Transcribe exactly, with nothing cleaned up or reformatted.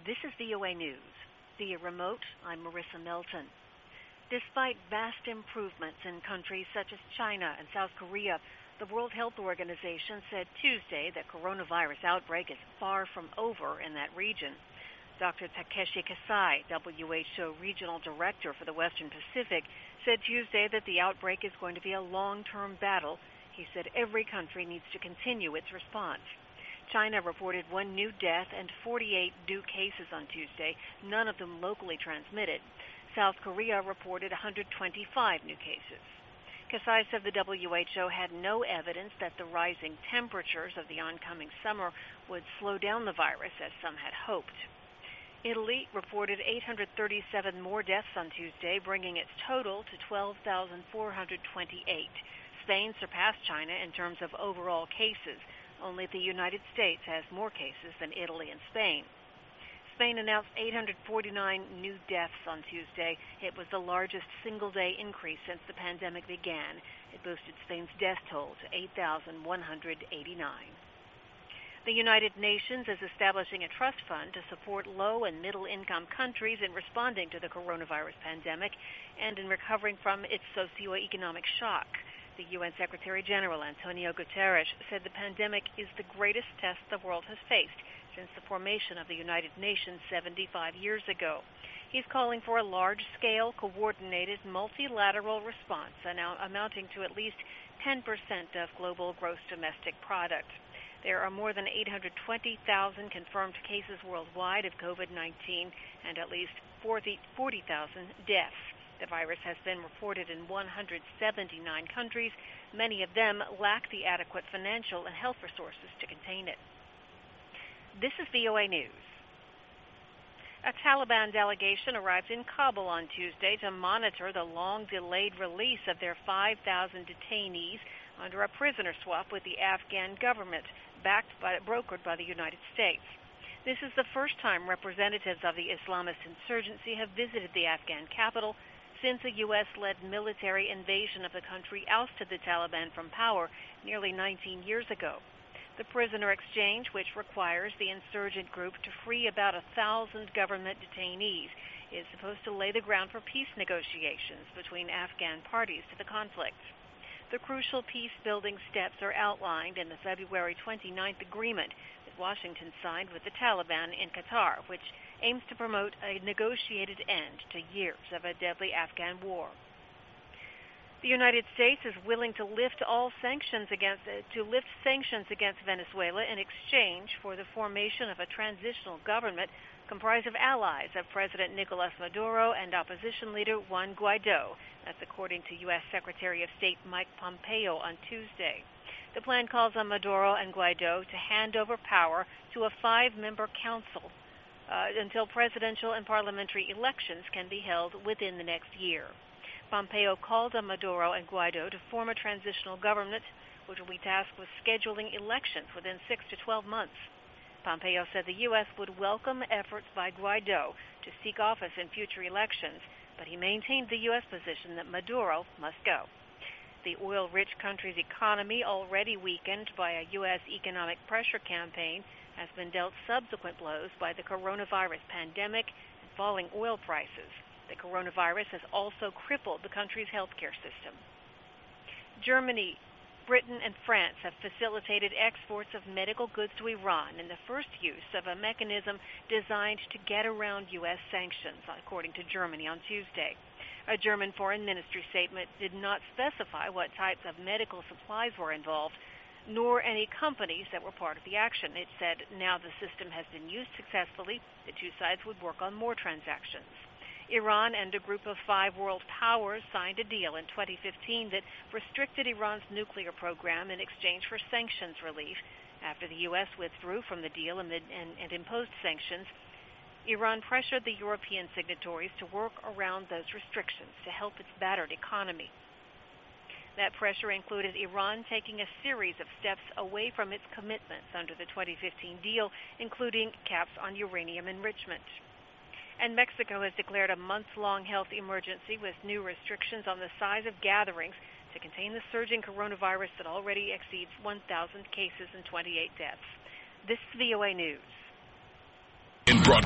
This is V O A News. Via remote, I'm Marissa Melton. Despite vast improvements in countries such as China and South Korea, the World Health Organization said Tuesday that coronavirus outbreak is far from over in that region. Doctor Takeshi Kasai, W H O Regional Director for the Western Pacific, said Tuesday that the outbreak is going to be a long-term battle. He said every country needs to continue its response. China reported one new death and forty-eight new cases on Tuesday, none of them locally transmitted. South Korea reported one hundred twenty-five new cases. Kasai said the W H O had no evidence that the rising temperatures of the oncoming summer would slow down the virus, as some had hoped. Italy reported eight hundred thirty-seven more deaths on Tuesday, bringing its total to twelve thousand four hundred twenty-eight. Spain surpassed China in terms of overall cases. Only the United States has more cases than Italy and Spain. Spain announced eight hundred forty-nine new deaths on Tuesday. It was the largest single-day increase since the pandemic began. It boosted Spain's death toll to eight thousand one hundred eighty-nine. The United Nations is establishing a trust fund to support low- and middle-income countries in responding to the coronavirus pandemic and in recovering from its socioeconomic shock. The U N Secretary General Antonio Guterres said the pandemic is the greatest test the world has faced since the formation of the United Nations seventy-five years ago. He's calling for a large-scale, coordinated, multilateral response amounting to at least ten percent of global gross domestic product. There are more than eight hundred twenty thousand confirmed cases worldwide of COVID nineteen and at least forty thousand deaths. The virus has been reported in one hundred seventy-nine countries. Many of them lack the adequate financial and health resources to contain it. This is V O A News. A Taliban delegation arrived in Kabul on Tuesday to monitor the long-delayed release of their five thousand detainees under a prisoner swap with the Afghan government, backed by, brokered by the United States. This is the first time representatives of the Islamist insurgency have visited the Afghan capital since a U S-led military invasion of the country ousted the Taliban from power nearly nineteen years ago. The prisoner exchange, which requires the insurgent group to free about a thousand government detainees, is supposed to lay the ground for peace negotiations between Afghan parties to the conflict. The crucial peace-building steps are outlined in the February twenty-ninth agreement that Washington signed with the Taliban in Qatar, which aims to promote a negotiated end to years of a deadly Afghan war. The United States is willing to lift all sanctions against uh, to lift sanctions against Venezuela in exchange for the formation of a transitional government comprised of allies of President Nicolas Maduro and opposition leader Juan Guaido. That's according to U S Secretary of State Mike Pompeo on Tuesday. The plan calls on Maduro and Guaido to hand over power to a five-member council uh, until presidential and parliamentary elections can be held within the next year. Pompeo called on Maduro and Guaido to form a transitional government, which will be tasked with scheduling elections within six to twelve months. Pompeo said the U S would welcome efforts by Guaido to seek office in future elections, but he maintained the U S position that Maduro must go. The oil-rich country's economy, already weakened by a U S economic pressure campaign, has been dealt subsequent blows by the coronavirus pandemic and falling oil prices. The coronavirus has also crippled the country's healthcare system. Germany, Britain, and France have facilitated exports of medical goods to Iran in the first use of a mechanism designed to get around U S sanctions, according to Germany on Tuesday. A German foreign ministry statement did not specify what types of medical supplies were involved, nor any companies that were part of the action. It said now the system has been used successfully, the two sides would work on more transactions. Iran and a group of five world powers signed a deal in twenty fifteen that restricted Iran's nuclear program in exchange for sanctions relief. After the U S withdrew from the deal amid, and, and imposed sanctions, Iran pressured the European signatories to work around those restrictions to help its battered economy. That pressure included Iran taking a series of steps away from its commitments under the twenty fifteen deal, including caps on uranium enrichment. And Mexico has declared a month-long health emergency with new restrictions on the size of gatherings to contain the surging coronavirus that already exceeds one thousand cases and twenty-eight deaths. This is V O A News.